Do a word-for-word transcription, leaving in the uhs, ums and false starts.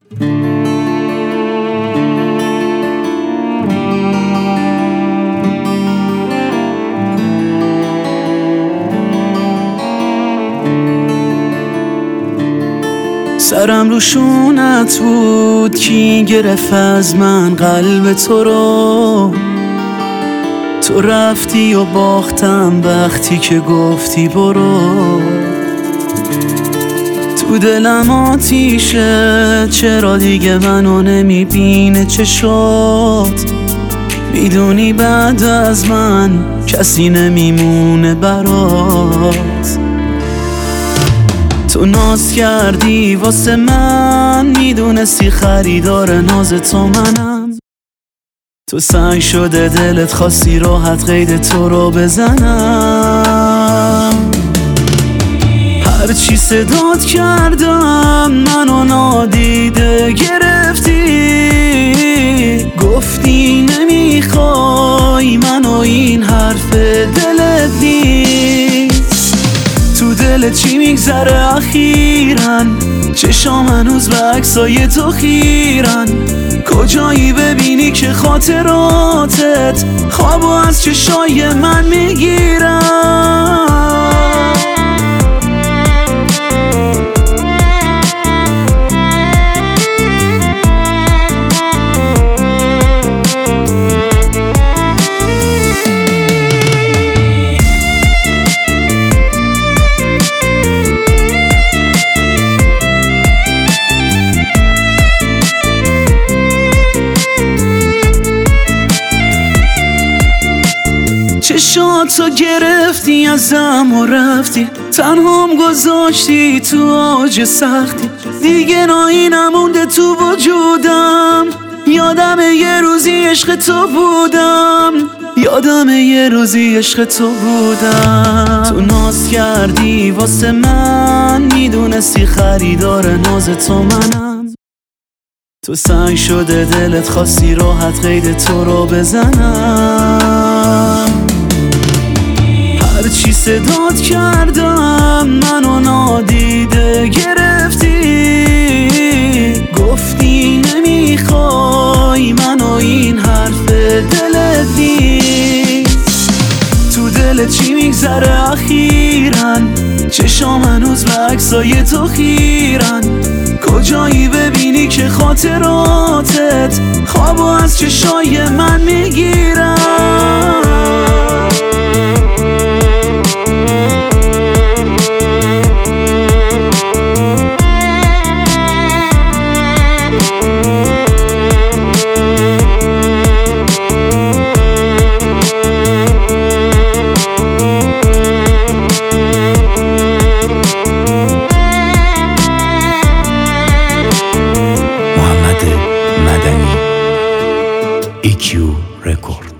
سرم رو شونت بود کی گرفت از من قلب تو رو، تو رفتی و باختم وقتی که گفتی برو. تو دلم آتیشه چرا دیگه منو نمیبینه چه شد، میدونی بعد از من کسی نمیمونه برات. تو ناز کردی واسه من میدونستی خریدار ناز تو منم، تو سنگ شده دلت خواستی راحت قید تو رو بزنم. هرچی صدات کردم منو نادیده گرفتی، گفتی نمیخوای منو این حرف دلت نیست. تو دلت چی میگذره اخیراً، چشام هنوز به عکسای تو خیرن. کجایی ببینی که خاطراتت خوابو از چشای من میگیرن. چشاتو گرفتی ازم و رفتی، تنهام گذاشتی تو آج سختی. دیگه نایی نمونده تو وجودم، یادم یه روزی عشق تو بودم، یادم یه روزی عشق تو بودم. تو ناز کردی واسه من میدونستی خریدار ناز تو منم، تو سنگ شده دلت خواستی راحت قید تو رو بزنم. هرچی صدات کردم منو نادیده گرفتی، گفتی نمیخوای منو این حرف دلت نیست. تو دلت چی میگذره اخیراً، چشام هنوز به عکسای تو خیرن. کجایی ببینی که خاطراتت خوابو از چشای من میگیرن. محمد مدنی، ای کیو رکورد.